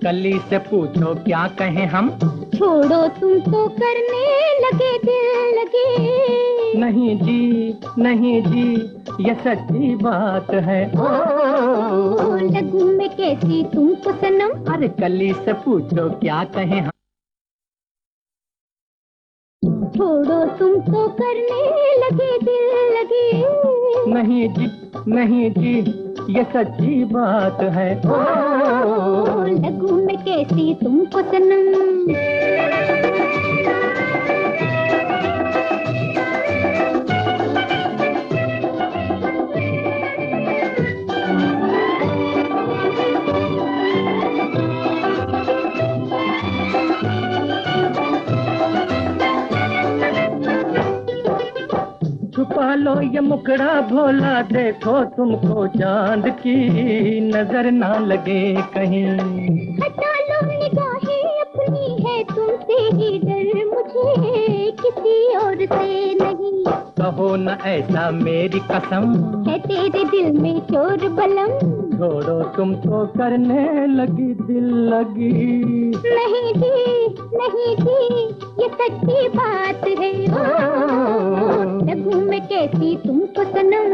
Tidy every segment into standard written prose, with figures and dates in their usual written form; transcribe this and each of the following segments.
कली से पूछो क्या कहें हम। छोड़ो तुम तो करने लगे दिल लगे। नहीं जी नहीं जी ये सच्ची बात है। ओ लगूं मैं कैसी तुमको सनम। अरे कली से पूछो क्या कहें हम। छोड़ो तुम तो करने लगे दिल लगे। नहीं जी ये सच्ची बात है। ओ लगूं मैं कैसी तुमको सनम। छुपा लो ये मुखड़ा भोला, देखो तुमको चांद की नजर ना लगे कहीं। हटा लो निगाहें अपनी, है तुमसे ही डर मुझे किसी और से नहीं। कहो न ऐसा मेरी कसम, है तेरे दिल में चोर बलम। छोड़ो तुम तो करने लगी दिल लगी। नहीं जी ये सच्ची बात है। लगूं मैं कैसी तुमको सनम।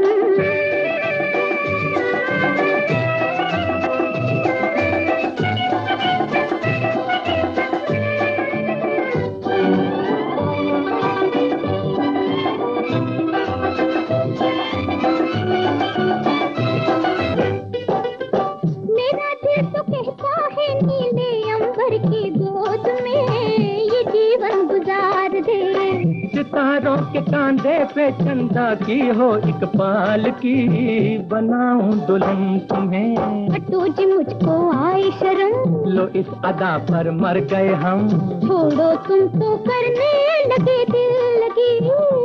मेरा दिल तो कहता है नीले अंबर की गोद में ये जीवन गुजार दे। सितारों के कांधे पे चंदा की हो एक पाल की, बनाऊं दुल्हन तुम्हें। हटो जी मुझको आए शर्म। लो इस अदा पर मर गए हम। छोड़ो तुम तो करने लगे दिल लगी।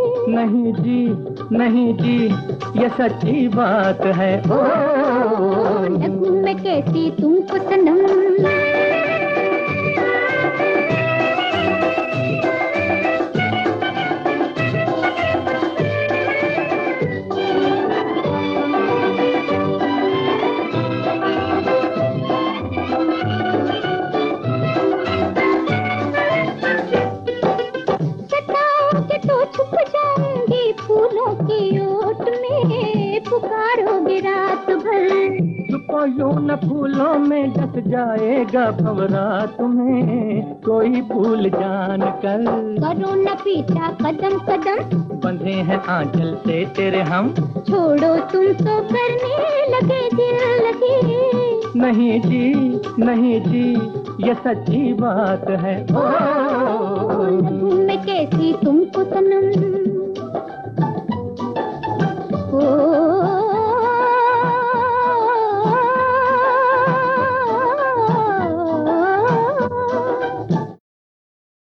नहीं जी ये सच्ची बात है। लगूं मैं कैसी तुमको सनम। सताओगे तो छुप जाऊंगी फूलों की ओट में, पुकारोगे रात भर। छुपो यूं न फूलों में, डस जाएगा भंवरा तुम्हें कोई भूल जान कर। करो न पीछा कदम कदम, बंधे हैं आंचल से तेरे हम। छोड़ो तुम तो करने लगे दिल लगे। नहीं जी ये सच्ची बात है। लगूं मैं कैसी तुमको सनम।